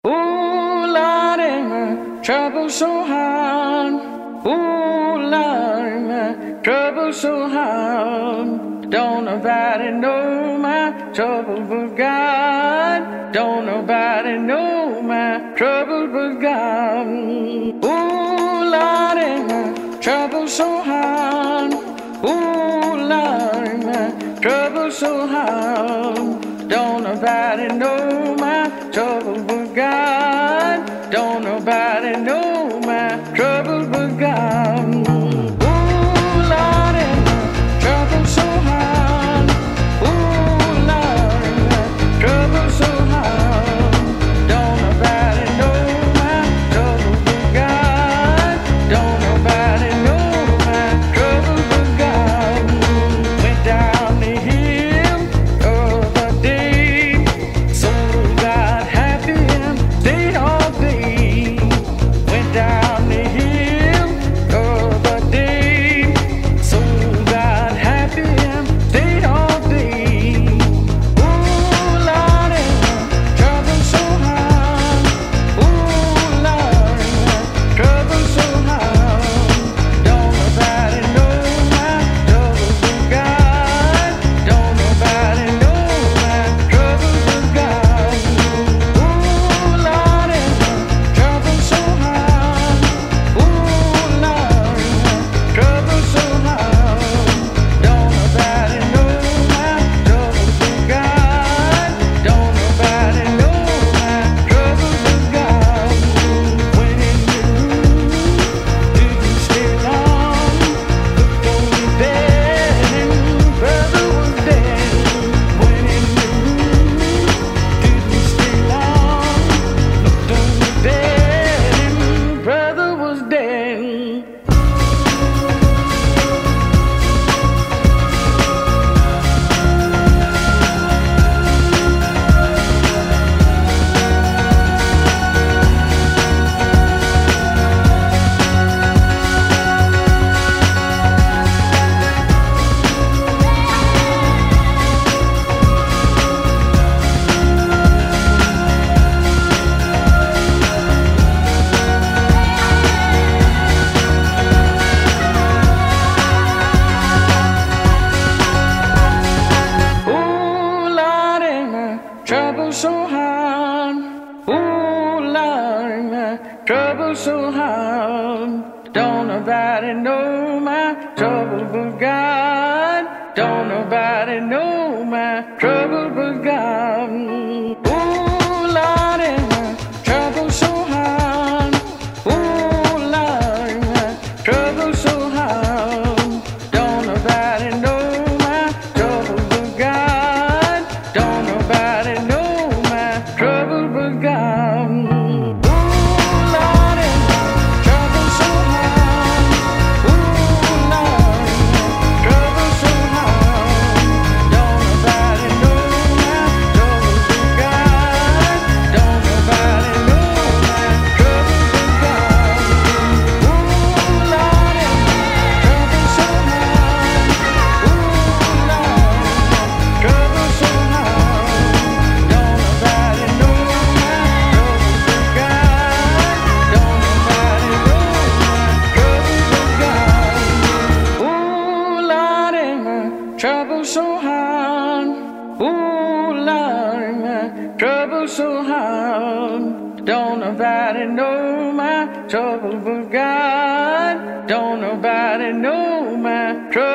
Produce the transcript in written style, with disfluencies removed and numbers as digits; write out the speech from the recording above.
Ooh, Lordy, my trouble so hard. Ooh, Lordy, my trouble so hard. Don't nobody know my trouble but God. Don't nobody know my trouble but God. Ooh, Lordy, my trouble so hard. Ooh, Lordy, my trouble so hard. Don't nobody know my trouble but God. Don't nobody know my trouble but God. Ooh, Lordy, my trouble so hard. Ooh, Lordy, my trouble so hard. Don't nobody know my trouble but God. Don't nobody know my trouble but God. Went down the hill of a day, so got happy and stayed all day. Went down the hill of a day, so got happy and stayed all day. Ooh, Lordy, my trouble so hard. Ooh, Lordy, my trouble so hard. Don't nobody know my trouble but God. Don't nobody know my trouble but God. Ooh, Lordy, my trouble so hard. Ooh, Lordy, my trouble so hard. Don't nobody know my trouble but God. Don't nobody know my trouble but God. When it didn't stay long, looked only dead and brother was dead. When it didn't stay long, looked only dead and brother was dead. Ooh, Lordy, my trouble so hard. Ooh, Lordy, my trouble so hard. Don't nobody know my trouble but God. Don't nobody know my trouble but God. Ooh, Lordy, my trouble so hard. Ooh, Lordy, my trouble so hard. Don't nobody know my trouble but God. Don't nobody know my trouble but God. Ooh, Lordy, my trouble so hard. Ooh, Lordy, my trouble so hard. Don't nobody know my trouble but God. Don't nobody know my trouble but God. Ooh, Lordy, my trouble so hard. Ooh, Lordy, my trouble so hard. Don't nobody know my trouble but God. Don't nobody know my trouble but God. Ooh, Lordy, my trouble so hard. Ooh, Lordy, my trouble so hard. Don't nobody know my trouble but God. Don't nobody know my trouble.